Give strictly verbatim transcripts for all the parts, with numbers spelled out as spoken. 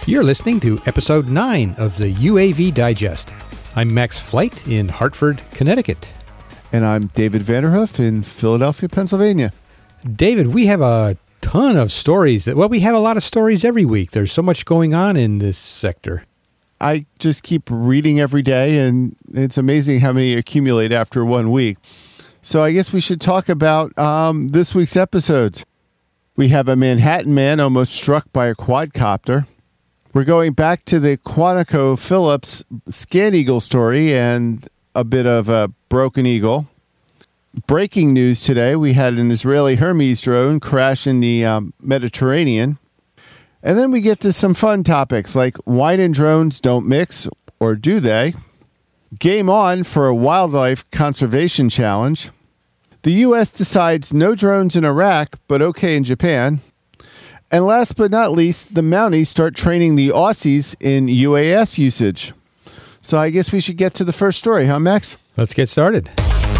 You're listening to episode nine of the U A V Digest. I'm Max Flight in Hartford, Connecticut. And I'm David Vanderhoof in Philadelphia, Pennsylvania. David, we have a ton of stories. That, well, we have a lot of stories every week. There's so much going on in this sector. I just keep reading every day, and it's amazing how many accumulate after one week. So I guess we should talk about um, this week's episodes. We have a Manhattan man almost struck by a quadcopter. We're going back to the ConocoPhillips Scan Eagle story and a bit of a broken eagle. Breaking news today, we had an Israeli Hermes drone crash in the um, Mediterranean. And then we get to some fun topics like wine and drones don't mix, or do they? Game on for a wildlife conservation challenge. The U S decides no drones in Iraq, but okay in Japan. And last but not least, the Mounties start training the Aussies in U A S usage. So I guess we should get to the first story, huh, Max? Let's get started.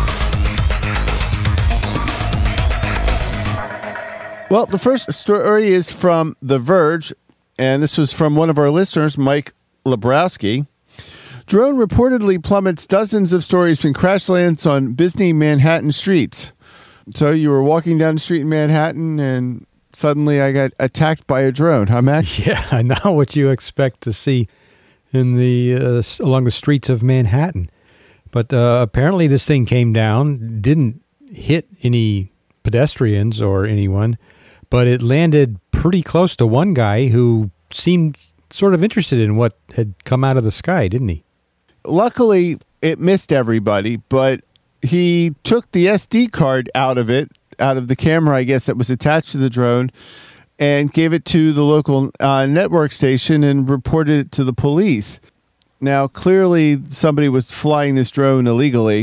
Well, the first story is from The Verge, and this was from one of our listeners, Mike Lebrowski. Drone reportedly plummets dozens of stories from crash lands on busy Manhattan streets. So you were walking down the street in Manhattan, and suddenly I got attacked by a drone, huh, Max? Yeah, not what you expect to see in the uh, along the streets of Manhattan. But uh, apparently this thing came down, didn't hit any pedestrians or anyone, but it landed pretty close to one guy who seemed sort of interested in what had come out of the sky, didn't he? Luckily, it missed everybody, but he took the S D card out of it, out of the camera, I guess, that was attached to the drone, and gave it to the local uh, network station and reported it to the police. Now, clearly, somebody was flying this drone illegally,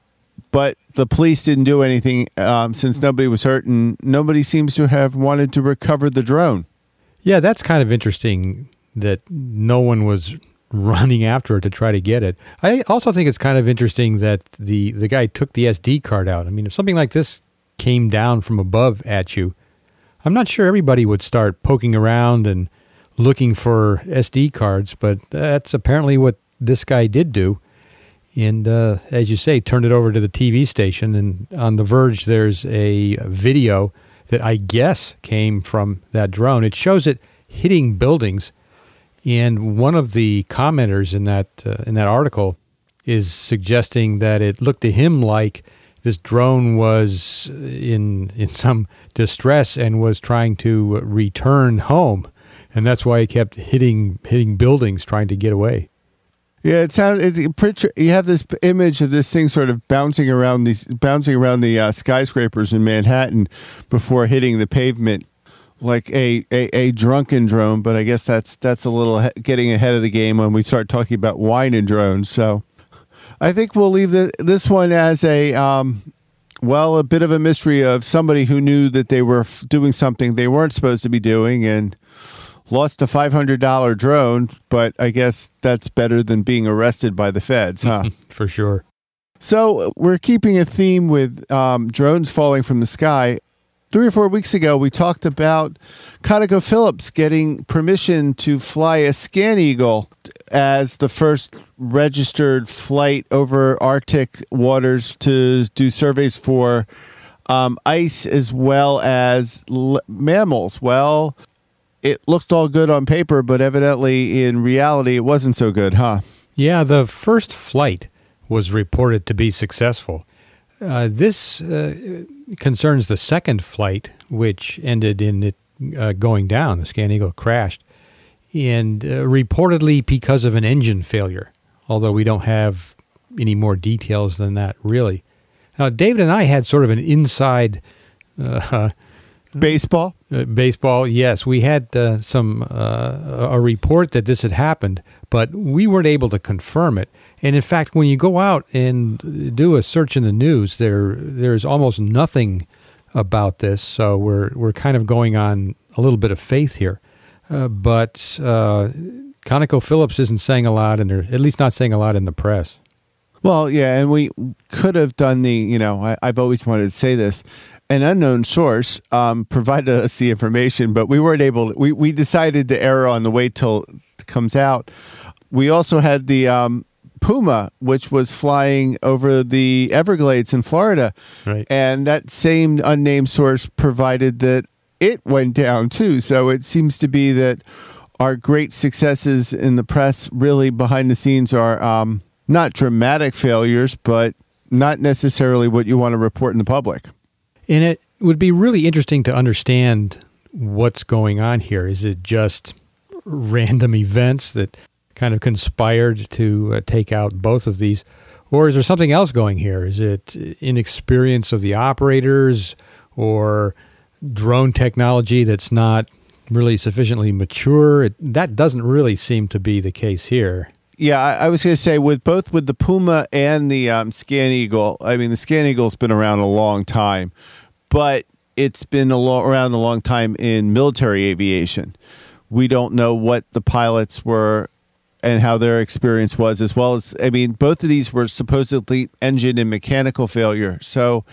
but the police didn't do anything um, since nobody was hurt, and nobody seems to have wanted to recover the drone. Yeah, that's kind of interesting that no one was running after it to try to get it. I also think it's kind of interesting that the, the guy took the S D card out. I mean, if something like this came down from above at you, I'm not sure everybody would start poking around and looking for S D cards, but that's apparently what this guy did do. And uh, as you say, turned it over to the T V station. And on The Verge, there's a video that I guess came from that drone. It shows it hitting buildings. And one of the commenters in that uh, in that article is suggesting that it looked to him like this drone was in in some distress and was trying to return home. And that's why it kept hitting hitting buildings, trying to get away. Yeah, it sounds. It's a picture. You have this image of this thing sort of bouncing around these, bouncing around the uh, skyscrapers in Manhattan before hitting the pavement, like a, a, a drunken drone. But I guess that's that's a little he- getting ahead of the game when we start talking about wine and drones. So I think we'll leave the, this one as a um, well, a bit of a mystery of somebody who knew that they were f- doing something they weren't supposed to be doing and lost a five hundred dollars drone, but I guess that's better than being arrested by the feds, huh? For sure. So we're keeping a theme with um, drones falling from the sky. Three or four weeks ago, we talked about ConocoPhillips getting permission to fly a Scan Eagle as the first registered flight over Arctic waters to do surveys for um, ice as well as l- mammals. Well, it looked all good on paper, but evidently in reality, it wasn't so good, huh? Yeah, the first flight was reported to be successful. Uh, this uh, concerns the second flight, which ended in it uh, going down. The Scan Eagle crashed, and uh, reportedly because of an engine failure, although we don't have any more details than that, really. Now, David and I had sort of an inside uh, Baseball? Uh, baseball, yes. We had uh, some uh, a report that this had happened, but we weren't able to confirm it. And in fact, when you go out and do a search in the news, there there's almost nothing about this. So we're we're kind of going on a little bit of faith here. Uh, but uh, ConocoPhillips isn't saying a lot, and they're at least not saying a lot in the press. Well, yeah, and we could have done the, you know, I, I've always wanted to say this. An unknown source um, provided us the information, but we weren't able to, we, we decided to err on the wait till it comes out. We also had the um, Puma, which was flying over the Everglades in Florida. Right. And that same unnamed source provided that it went down too. So it seems to be that our great successes in the press really behind the scenes are um, not dramatic failures, but not necessarily what you want to report in the public. And it would be really interesting to understand what's going on here. Is it just random events that kind of conspired to uh, take out both of these? Or is there something else going here? Is it inexperience of the operators or drone technology that's not really sufficiently mature? It, that doesn't really seem to be the case here. Yeah, I, I was going to say with both with the Puma and the um, Scan Eagle, I mean, the Scan Eagle's been around a long time, but it's been a lo- around a long time in military aviation. We don't know what the pilots were and how their experience was, as well as, I mean, both of these were supposedly engine and mechanical failure. So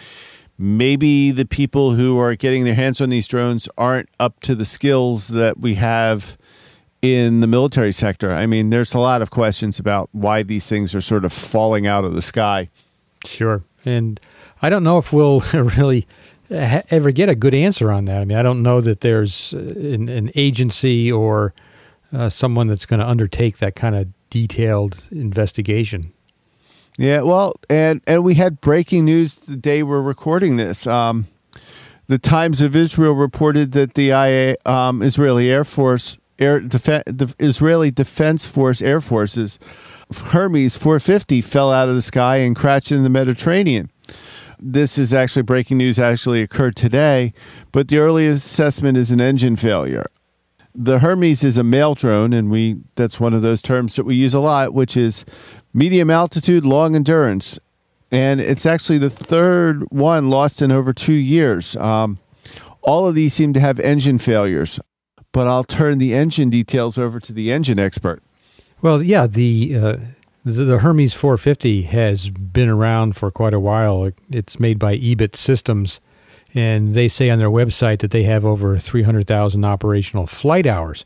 maybe the people who are getting their hands on these drones aren't up to the skills that we have in the military sector. I mean, there's a lot of questions about why these things are sort of falling out of the sky. Sure. And I don't know if we'll really ha- ever get a good answer on that. I mean, I don't know that there's an, an agency or uh, someone that's going to undertake that kind of detailed investigation. Yeah, well, and, and we had breaking news the day we're recording this. Um, the Times of Israel reported that the I A, um, Israeli Air Force Air Def- the Israeli Defense Force Air Forces Hermes four fifty fell out of the sky and crashed in the Mediterranean. This is actually breaking news, actually occurred today, but the earliest assessment is an engine failure. The Hermes is a mail drone, and we that's one of those terms that we use a lot, which is medium altitude, long endurance. And it's actually the third one lost in over two years. Um, all of these seem to have engine failures. But I'll turn the engine details over to the engine expert. Well, yeah, the uh, the, the Hermes four fifty has been around for quite a while. It's made by E B I T Systems, and they say on their website that they have over three hundred thousand operational flight hours.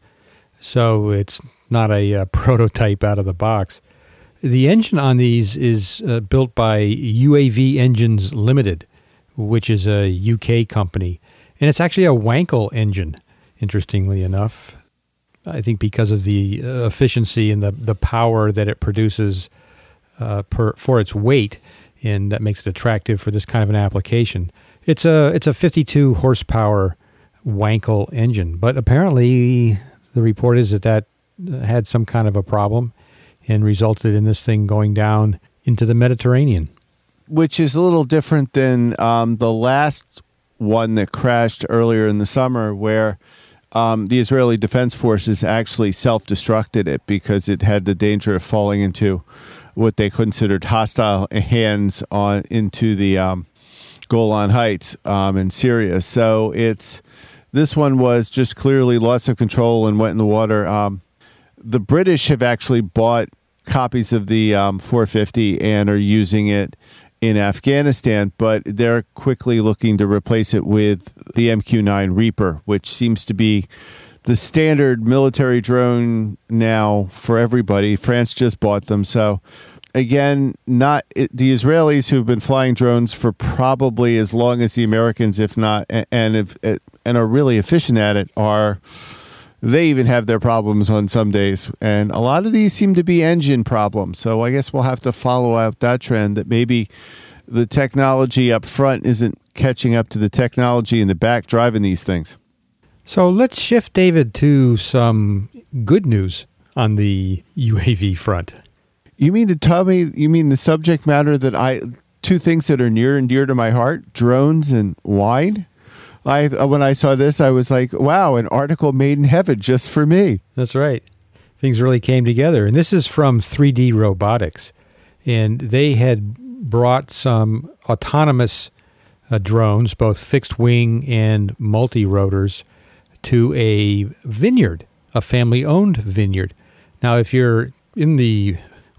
So it's not a, a prototype out of the box. The engine on these is uh, built by U A V Engines Limited, which is a U K company, and it's actually a Wankel engine. Interestingly enough, I think because of the uh, efficiency and the, the power that it produces uh, per for its weight, and that makes it attractive for this kind of an application. It's a it's a fifty-two horsepower Wankel engine, but apparently the report is that that had some kind of a problem and resulted in this thing going down into the Mediterranean. Which is a little different than um, the last one that crashed earlier in the summer, where Um, the Israeli Defense Forces actually self-destructed it because it had the danger of falling into what they considered hostile hands on into the um, Golan Heights um, in Syria. So it's this one was just clearly loss of control and went in the water. Um, the British have actually bought copies of the um, four fifty and are using it in Afghanistan, but they're quickly looking to replace it with the M Q nine Reaper, which seems to be the standard military drone now for everybody. France just bought them. So again, not it, the Israelis who've been flying drones for probably as long as the Americans, if not, and if, and are really efficient at it, are they even have their problems on some days. And a lot of these seem to be engine problems. So I guess we'll have to follow out that trend, that maybe the technology up front isn't catching up to the technology in the back driving these things. So let's shift, David, to some good news on the U A V front. You mean to tell me, you mean the subject matter that I, two things that are near and dear to my heart, drones and wine? I when I saw this, I was like, wow, an article made in heaven just for me. That's right. Things really came together. And this is from three D Robotics. And they had brought some autonomous uh, drones, both fixed wing and multi-rotors, to a vineyard, a family-owned vineyard. Now, if you're in the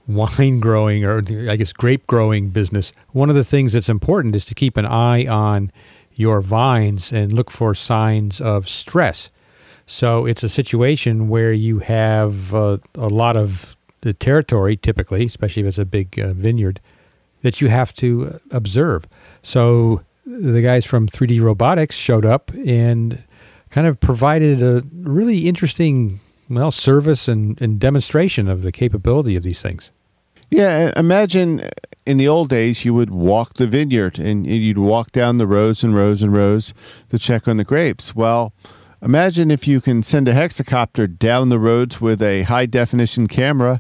wine growing, or I guess grape growing business, one of the things that's important is to keep an eye on your vines and look for signs of stress. So it's a situation where you have uh, a lot of the territory, typically, especially if it's a big uh, vineyard, that you have to observe. So the guys from three D Robotics showed up and kind of provided a really interesting, well, service and, and demonstration of the capability of these things. Yeah, imagine in the old days you would walk the vineyard and you'd walk down the rows and rows and rows to check on the grapes. Well, imagine if you can send a hexacopter down the roads with a high-definition camera,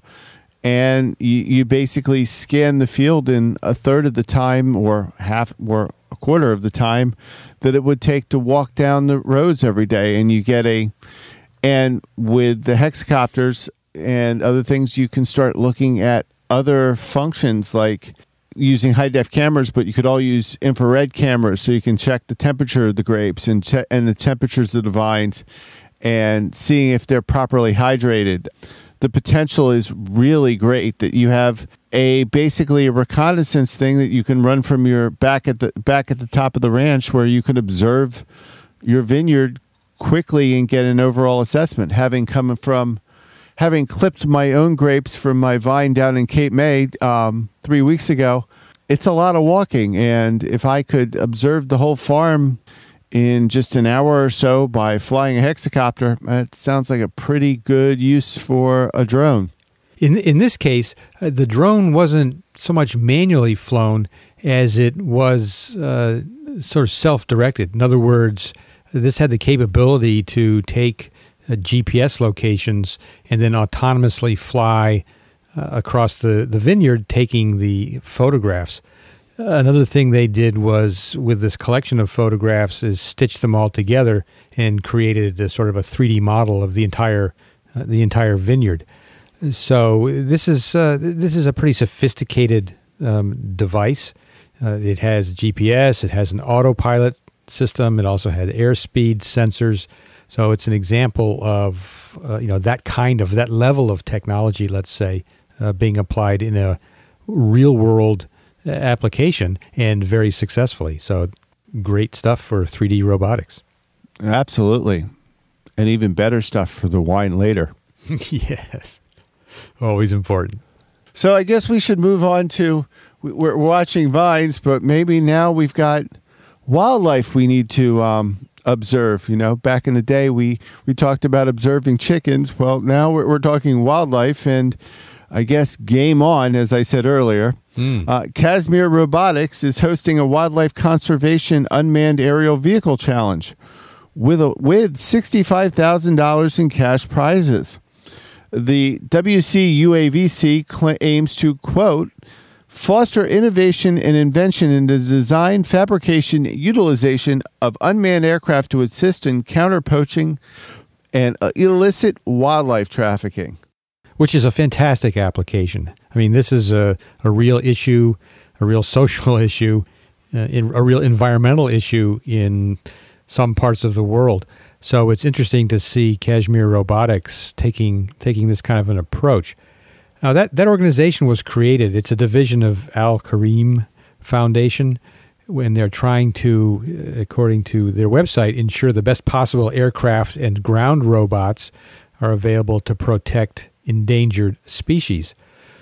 and you, you basically scan the field in a third of the time or half or a quarter of the time that it would take to walk down the roads every day. And you get a, and with the hexacopters and other things, you can start looking at other functions like using high-def cameras, but you could all use infrared cameras so you can check the temperature of the grapes and che- and the temperatures of the vines and seeing if they're properly hydrated. The potential is really great that you have a basically a reconnaissance thing that you can run from your back at the back at the top of the ranch, where you can observe your vineyard quickly and get an overall assessment. Having come from having clipped my own grapes from my vine down in Cape May um, three weeks ago, it's a lot of walking. And if I could observe the whole farm in just an hour or so by flying a hexacopter, that sounds like a pretty good use for a drone. In in this case, uh, the drone wasn't so much manually flown as it was uh, sort of self-directed. In other words, this had the capability to take uh, G P S locations and then autonomously fly uh, across the, the vineyard, taking the photographs. Another thing they did was, with this collection of photographs, is stitch them all together and created a sort of a three D model of the entire uh, the entire vineyard. So this is uh, this is a pretty sophisticated um, device. Uh, it has G P S. It has an autopilot system. It also had airspeed sensors. So it's an example of uh, you know that kind of that level of technology, let's say, uh, being applied in a real world application, and very successfully. So great stuff for three D robotics. Absolutely. And even better stuff for the wine later. Yes. Always important. So I guess we should move on to, we're watching vines, but maybe now we've got wildlife we need to um, observe. You know, back in the day, we, we talked about observing chickens. Well, now we're, we're talking wildlife, and I guess game on, as I said earlier. Mm. Uh, Casimir Robotics is hosting a wildlife conservation unmanned aerial vehicle challenge with a, with sixty-five thousand dollars in cash prizes. The W C U A V C cl- aims to, quote, foster innovation and invention in the design, fabrication, utilization of unmanned aircraft to assist in counter poaching and uh, illicit wildlife trafficking. Which is a fantastic application. I mean, this is a, a real issue, a real social issue, uh, in, a real environmental issue in some parts of the world. So it's interesting to see Casimir Robotics taking taking this kind of an approach. Now, that, that organization was created. It's a division of Al Karim Foundation, when they're trying to, according to their website, ensure the best possible aircraft and ground robots are available to protect endangered species.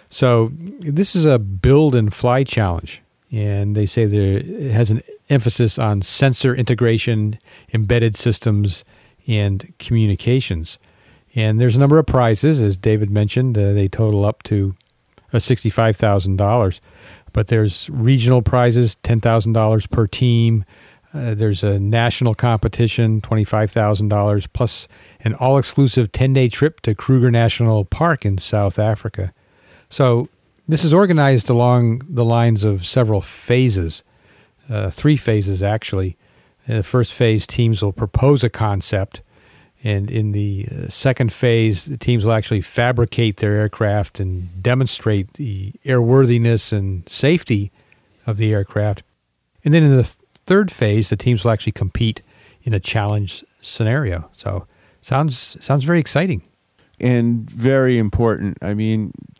So this is a build and fly challenge, and they say there it has an emphasis on sensor integration, embedded systems, and communications. And there's a number of prizes, as David mentioned. Uh, they total up to uh, sixty-five thousand dollars. But there's regional prizes, ten thousand dollars per team. Uh, there's a national competition, twenty-five thousand dollars, plus an all-exclusive ten-day trip to Kruger National Park in South Africa. So this is organized along the lines of several phases, uh, three phases actually. In the first phase, teams will propose a concept, and in the uh, second phase, the teams will actually fabricate their aircraft and demonstrate the airworthiness and safety of the aircraft. And then in the th- third phase, the teams will actually compete in a challenge scenario. So sounds sounds very exciting. And very important. I mean,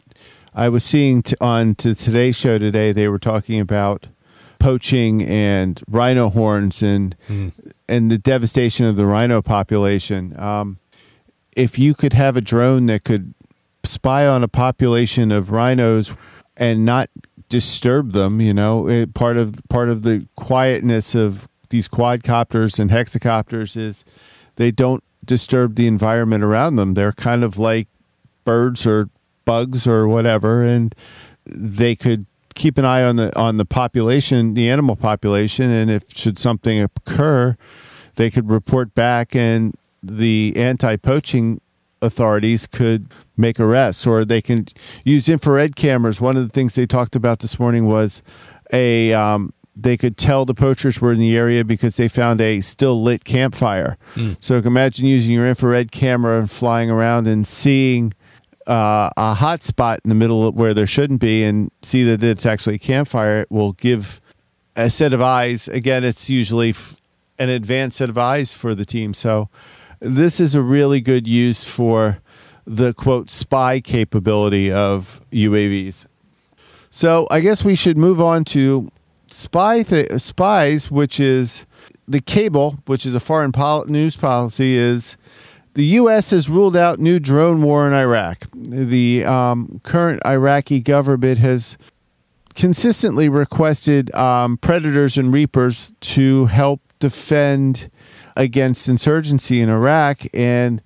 I was seeing t- on to today's show today, they were talking about poaching and rhino horns and mm. and the devastation of the rhino population. Um, if you could have a drone that could spy on a population of rhinos and not disturb them, you know, it, part of part of the quietness of these quadcopters and hexacopters is they don't disturb the environment around them. They're kind of like birds or bugs or whatever, and they could keep an eye on the on the population, the animal population, and if should something occur, they could report back, and the anti-poaching authorities could make arrests, or they can use infrared cameras. One of the things they talked about this morning was a um, they could tell the poachers were in the area because they found a still lit campfire. Mm. So you can imagine using your infrared camera and flying around and seeing uh, a hot spot in the middle of where there shouldn't be and see that it's actually a campfire. It will give a set of eyes. Again, it's usually f- an advanced set of eyes for the team. So this is a really good use for the, quote, spy capability of U A Vs. So I guess we should move on to spy th- spies, which is the cable, which is a foreign pol- news policy, is the U S has ruled out new drone war in Iraq. The um, current Iraqi government has consistently requested um, Predators and Reapers to help defend against insurgency in Iraq, and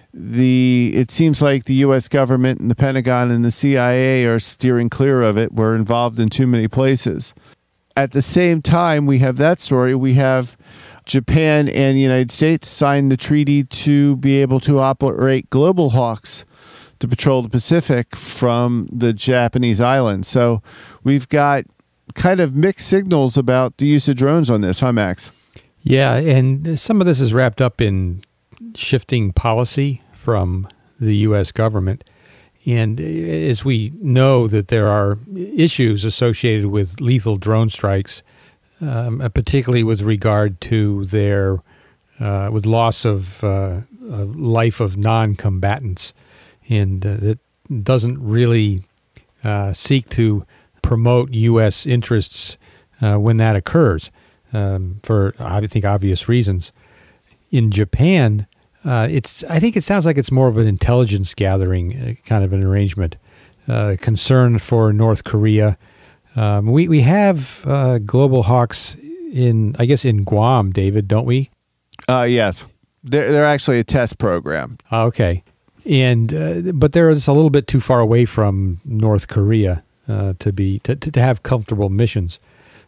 the it seems like the U S government and the Pentagon and the C I A are steering clear of it. We're involved in too many places. At the same time, we have that story. We have Japan and the United States signed the treaty to be able to operate Global Hawks to patrol the Pacific from the Japanese islands. So we've got kind of mixed signals about the use of drones on this, huh, Max? Yeah, and some of this is wrapped up in shifting policy from the U S government. And as we know that there are issues associated with lethal drone strikes, um, particularly with regard to their uh, with loss of uh, uh, life of non-combatants, and uh, it doesn't really uh, seek to promote U S interests uh, when that occurs, um, for I think obvious reasons. In Japan, Uh, it's. I think it sounds like it's more of an intelligence gathering uh, kind of an arrangement. Uh, concern for North Korea. Um, we we have uh, Global Hawks in, I guess, in Guam, David, don't we? Uh, yes, they're they're actually a test program. Okay, and uh, but they're just a little bit too far away from North Korea uh, to be to, to have comfortable missions.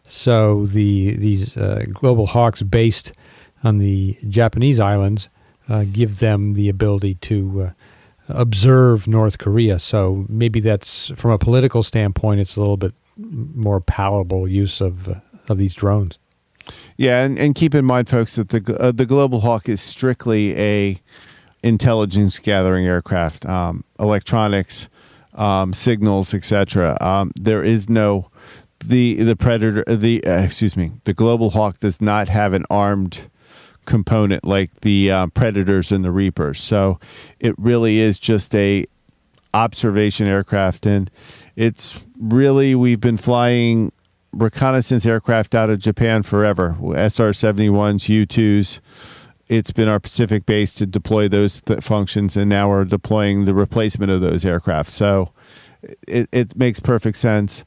So the these uh, Global Hawks based on the Japanese islands Uh, give them the ability to uh, observe North Korea. So maybe that's, from a political standpoint, it's a little bit more palatable use of uh, of these drones. Yeah, and, and keep in mind, folks, that the uh, the Global Hawk is strictly a intelligence gathering aircraft, um, electronics, um, signals, et cetera. Um, there is no the the Predator. The uh, excuse me, the Global Hawk does not have an armed component like the uh, Predators and the Reapers. So it really is just a observation aircraft, and it's really, we've been flying reconnaissance aircraft out of Japan forever. S R seventy-ones, U twos. It's been our Pacific base to deploy those th- functions, and now we're deploying the replacement of those aircraft. So it, it makes perfect sense.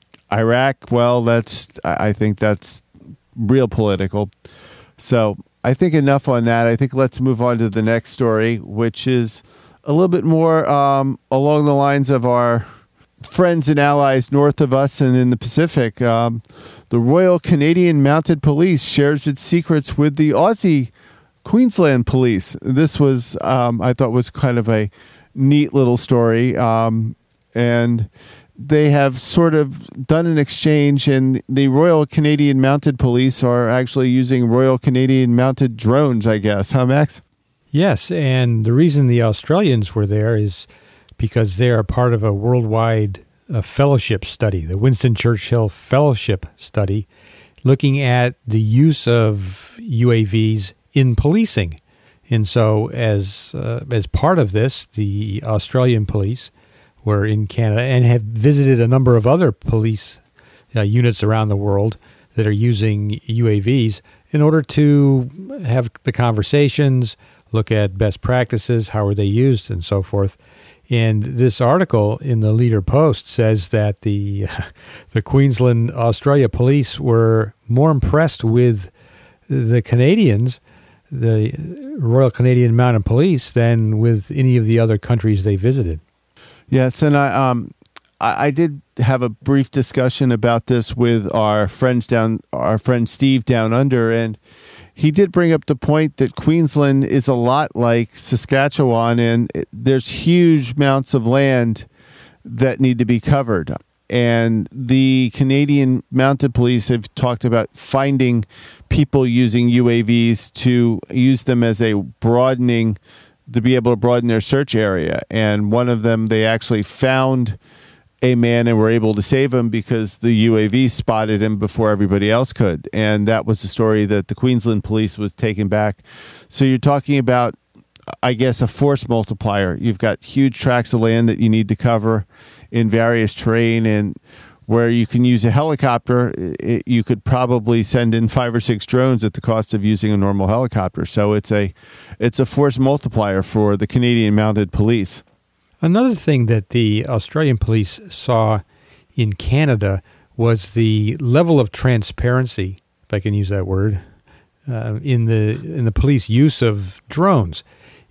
Iraq, well, that's, I think that's real political. So I think enough on that. I think let's move on to the next story, which is a little bit more um, along the lines of our friends and allies north of us and in the Pacific. Um, the Royal Canadian Mounted Police shares its secrets with the Aussie Queensland Police. This was, um, I thought, was kind of a neat little story. Um, and they have sort of done an exchange, and the Royal Canadian Mounted Police are actually using Royal Canadian Mounted drones, I guess. Huh, Max? Yes, and the reason the Australians were there is because they are part of a worldwide uh, fellowship study, the Winston Churchill Fellowship Study, looking at the use of U A Vs in policing. And so as uh, as part of this, the Australian police were in Canada and have visited a number of other police uh, units around the world that are using U A Vs in order to have the conversations, look at best practices, how are they used, and so forth. And this article in the Leader Post says that the the Queensland, Australia police were more impressed with the Canadians, the Royal Canadian Mounted Police, than with any of the other countries they visited. Yes, and I um I, I did have a brief discussion about this with our friends down, our friend Steve down under, and he did bring up the point that Queensland is a lot like Saskatchewan, and it, there's huge amounts of land that need to be covered. And the Canadian Mounted Police have talked about finding people using U A Vs to use them as a broadening, to be able to broaden their search area. And one of them, they actually found a man and were able to save him because the U A V spotted him before everybody else could. And that was the story that the Queensland police was taking back. So you're talking about, I guess, a force multiplier. You've got huge tracts of land that you need to cover in various terrain, and where you can use a helicopter, it, you could probably send in five or six drones at the cost of using a normal helicopter. So it's a it's a force multiplier for the Canadian Mounted Police. Another thing that the Australian police saw in Canada was the level of transparency, if I can use that word, uh, in the in the police use of drones.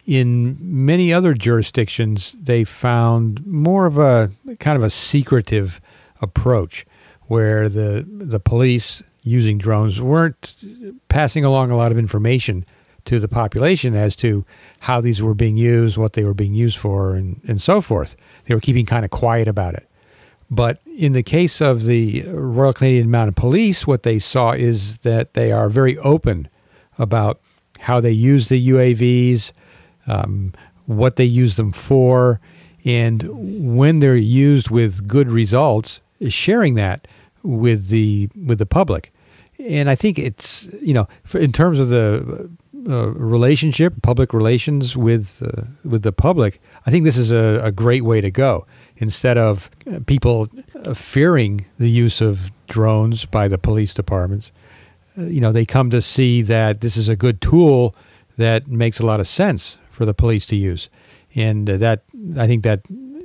In many other jurisdictions, they found more of a kind of a secretive approach, where the the police using drones weren't passing along a lot of information to the population as to how these were being used, what they were being used for, and, and so forth. They were keeping kind of quiet about it. But in the case of the Royal Canadian Mounted Police, what they saw is that they are very open about how they use the U A Vs, um, what they use them for, and when they're used with good results, sharing that with the with the public. And I think it's, you know, in terms of the uh, relationship, public relations with uh, with the public, I think this is a, a great way to go. Instead of people fearing the use of drones by the police departments, uh, you know, they come to see that this is a good tool that makes a lot of sense for the police to use. And uh, that, I think that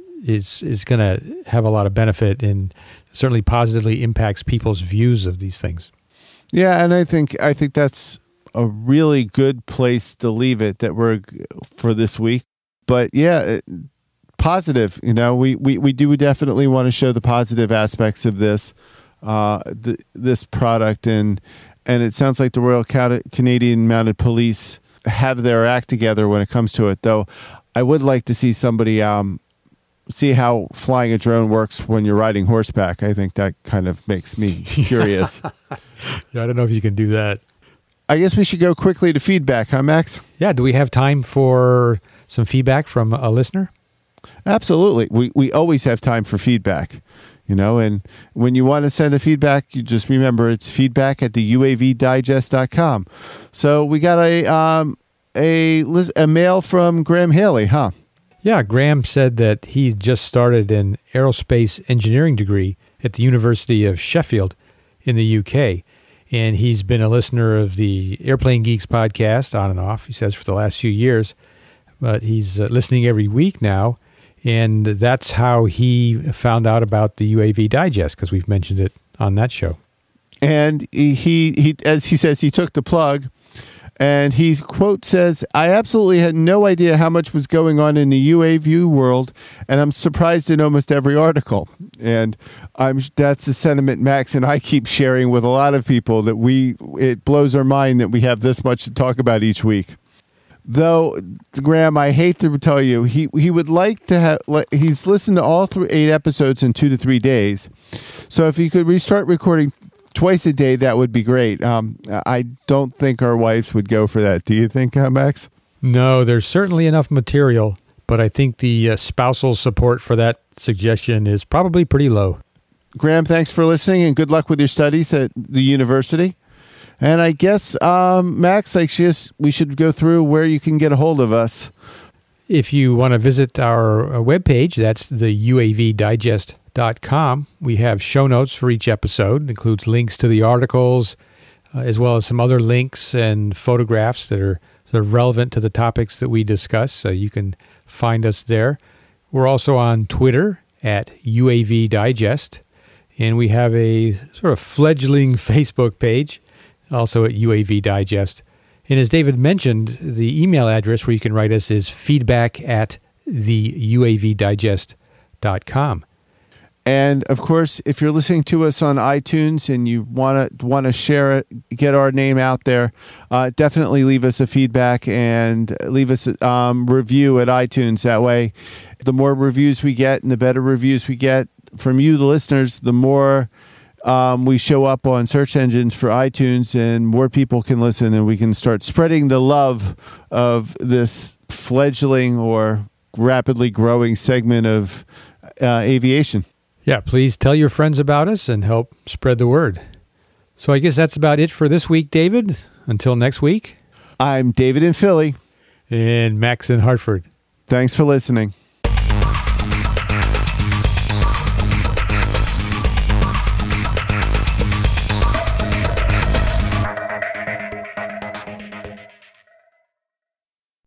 is is going to have a lot of benefit and certainly positively impacts people's views of these things. Yeah, and I think I think that's a really good place to leave it that we're for this week. But yeah, positive. You know, we, we, we do definitely want to show the positive aspects of this uh, the, this product, and and it sounds like the Royal Canadian Mounted Police have their act together when it comes to it. Though I would like to see somebody um, see how flying a drone works when you're riding horseback. I think that kind of makes me curious. Yeah, I don't know if you can do that. I guess we should go quickly to feedback, huh, Max? Yeah, do we have time for some feedback from a listener? Absolutely. We we always have time for feedback, you know, and when you want to send a feedback, you just remember it's feedback at the U A V digest dot com. So we got a um a a mail from Graham Haley, huh? Yeah, Graham said that he just started an aerospace engineering degree at the University of Sheffield in the U K. And he's been a listener of the Airplane Geeks podcast on and off, he says, for the last few years. But he's uh, listening every week now. And that's how he found out about the U A V Digest, because we've mentioned it on that show. And he, he, he, as he says, he took the plug. And he, quote, says, I absolutely had no idea how much was going on in the U A V world, and I'm surprised in almost every article. And I'm that's the sentiment Max and I keep sharing with a lot of people, that we it blows our mind that we have this much to talk about each week. Though, Graham, I hate to tell you, he, he would like to have, he's listened to all three, eight episodes in two to three days. So if he could restart recording twice a day, that would be great. Um, I don't think our wives would go for that. Do you think, uh, Max? No, there's certainly enough material, but I think the uh, spousal support for that suggestion is probably pretty low. Graham, thanks for listening, and good luck with your studies at the university. And I guess, um, Max, I guess we should go through where you can get a hold of us. If you want to visit our webpage, that's the U A V digest dot com. We have show notes for each episode. It includes links to the articles, uh, as well as some other links and photographs that are sort of relevant to the topics that we discuss. So you can find us there. We're also on Twitter at U A V Digest, and we have a sort of fledgling Facebook page, also at U A V Digest. And as David mentioned, the email address where you can write us is feedback at the U A V digest dot com. And of course, if you're listening to us on iTunes and you want to want to share it, get our name out there, uh, definitely leave us a feedback and leave us a um, review at iTunes. That way, the more reviews we get and the better reviews we get from you, the listeners, the more um, we show up on search engines for iTunes, and more people can listen, and we can start spreading the love of this fledgling or rapidly growing segment of uh, aviation. Yeah, please tell your friends about us and help spread the word. So I guess that's about it for this week, David. Until next week. I'm David in Philly. And Max in Hartford. Thanks for listening.